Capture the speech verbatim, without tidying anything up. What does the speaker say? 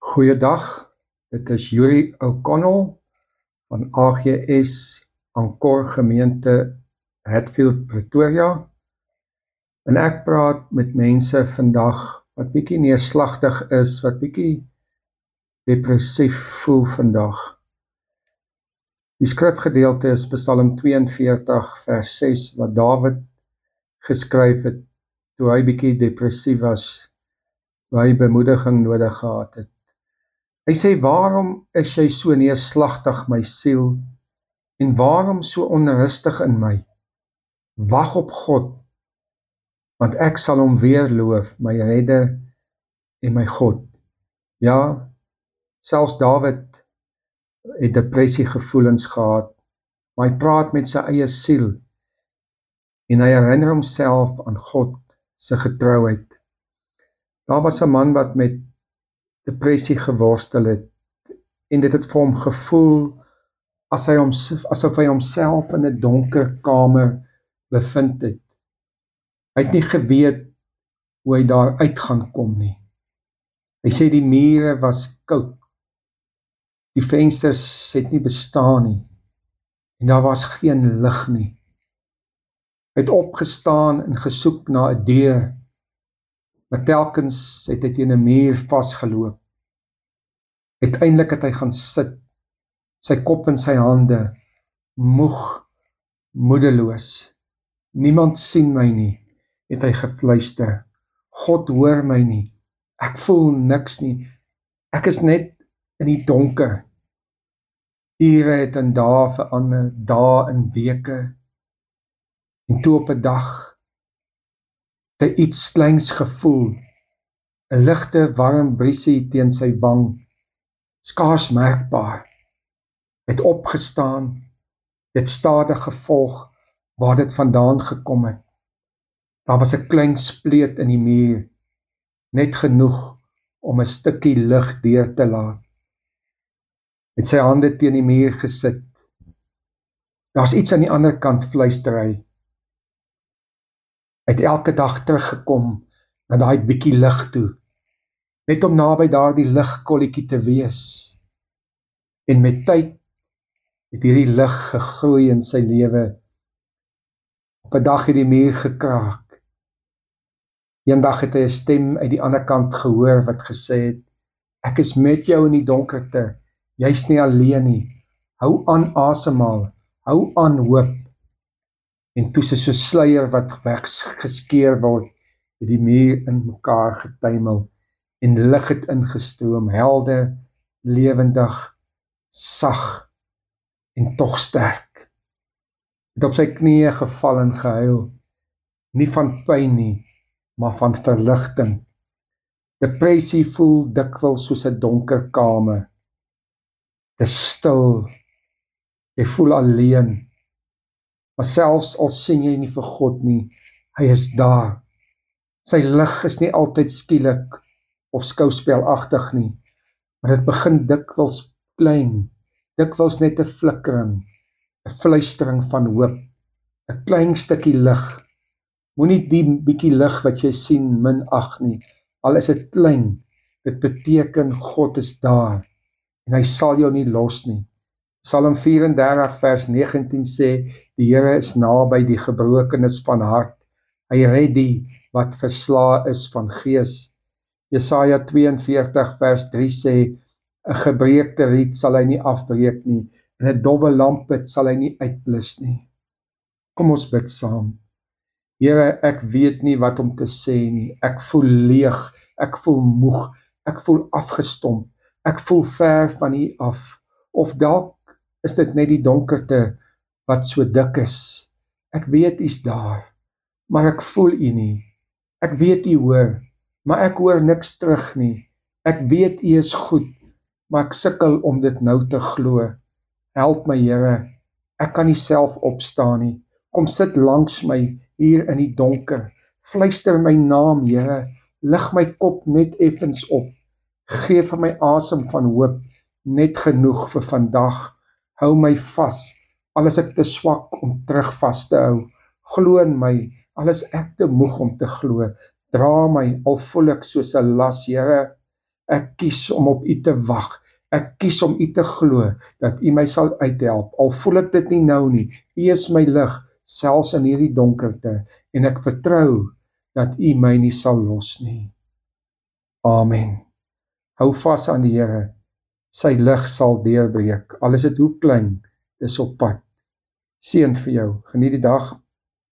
Goeiedag, dit is Yuri O'Connell van A G S Angkor Gemeente Hatfield, Pretoria. En ek praat met mense vandag wat bietjie neerslagtig is, wat bietjie depressief voel vandag. Die skrifgedeelte is Psalm tweeënveertig vers ses, wat Dawid geskryf het toe hy bietjie depressief was, toe hy bemoediging nodig gehad het. Hy sê, waarom is jy so neerslagtig, my siel, en waarom so onrustig in my? Wag op God, want ek sal hom weer loof, my redder en my God. Ja, selfs Dawid het depressie gevoelens gehad, maar hy praat met sy eie siel, en hy herinner homself aan God se getrouheid. Daar was 'n man wat met depressie geworstel het, en dit het vir hom gevoel as hy hom, asof hy homself in 'n donker kamer bevind het. Hy het nie geweet hoe hy daar uit gaan kom nie. Hy sê die mure was koud, die vensters het nie bestaan nie, en daar was geen lig nie. Hy het opgestaan en gesoek na 'n deur, maar telkens het hy teen 'n muur vasgeloop. Uiteindelik het hy gaan sit, sy kop in sy hande, moeg, moedeloos. Niemand sien my nie, het hy gefluister. God hoor my nie, ek voel niks nie, ek is net in die donker. Ure het in dae verander, dae in weke, en toe op 'n dag, het hy iets kleins gevoel, 'n ligte warm briesie teen sy wang, skaars merkbaar. Hy het opgestaan, dit stadig gevolg, waar dit vandaan gekom het. Daar was 'n klein spleet in die muur, net genoeg om 'n stukkie lig deur te laat. Met sy hande teen die muur gesit. Daar's iets aan die ander kant, fluister hy. Hy het elke dag teruggekom na daai bietjie lig toe, net om naby daardie ligkolletjie te wees. En met tyd het hierdie lig gegroei in sy lewe. Op 'n dag het die muur gekraak. Eendag het hy 'n stem uit die ander kant gehoor wat gesê het, ek is met jou in die donkerte, jy's nie alleen nie, hou aan asemhaal, hou aan hoop. En toe sy so sluier wat weggeskeer word, het die muur in mekaar getuimel, en lig het ingestroom, helder, lewendig, sag, en tog sterk. Het op sy knieë geval en gehuil, nie van pyn nie, maar van verligting. Depressie voel dikwels soos 'n donker kamer. Dis stil, jy voel alleen, maar selfs al sien jy nie vir God nie, hy is daar. Sy lig is nie altyd skielik of skouspelagtig nie, maar dit begin dikwels klein, dikwels net 'n flikkering, 'n fluistering van hoop, 'n klein stukkie lig. Moenie die bietjie lig wat jy sien minag nie, al is dit klein, dit beteken God is daar, en hy sal jou nie los nie. Psalm vyf en dertig vers negentien sê, die Here is naby die gebrokenes van hart, hy red die wat verslae is van gees. Jesaja twee en veertig vers drie sê, 'n gebreekte riet sal hy nie afbreek nie, en 'n dowwe lampet sal hy nie uitblus nie. Kom ons bid saam. Here, ek weet nie wat om te sê nie, ek voel leeg, ek voel moeg, ek voel afgestomp, ek voel ver van U af, of dalk is dit net die donkerte wat so dik is. Ek weet U's daar, maar ek voel U nie. Ek weet U hoor, maar ek hoor niks terug nie. Ek weet U is goed, maar ek sukkel om dit nou te glo. Help my, Here, ek kan nie self opstaan nie. Kom sit langs my hier in die donker. Fluister my naam, Here, lig my kop net effens op. Geef vir my asem van hoop, net genoeg vir vandag. Hou my vas, al is ek te swak om terug vas te hou. Glo in my, al is ek te moeg om te glo. Dra my, al voel ek soos 'n las, Here. Ek kies om op U te wag. Ek kies om U te glo, dat U my sal uithelp. Al voel ek dit nie nou nie. U is my lig, selfs in hierdie donkerte, en ek vertrou dat U my nie sal los nie. Amen. Hou vas aan die Here. Sy lig sal deurbreek. Al is dit hoe klein, dis op pad. Seën vir jou. Geniet die dag.